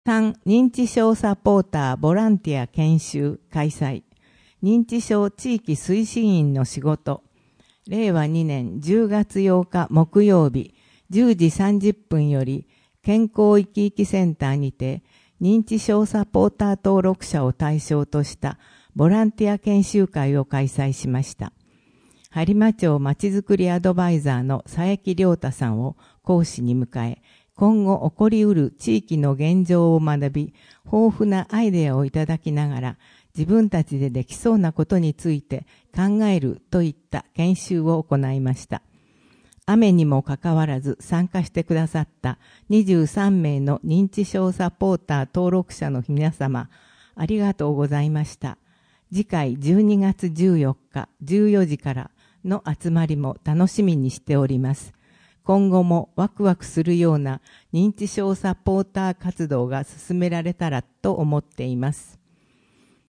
3、認知症サポーターボランティア研修開催。認知症地域推進員の仕事。令和2年10月8日木曜日10時30分より健康生き生きセンターにて認知症サポーター登録者を対象としたボランティア研修会を開催しました。播磨町まちづくりアドバイザーの佐伯亮太さんを講師に迎え、今後起こりうる地域の現状を学び、豊富なアイデアをいただきながら、自分たちでできそうなことについて考えるといった研修を行いました。雨にもかかわらず参加してくださった23名の認知症サポーター登録者の皆様、ありがとうございました。次回12月14日14時からの集まりも楽しみにしております。今後もワクワクするような認知症サポーター活動が進められたらと思っています。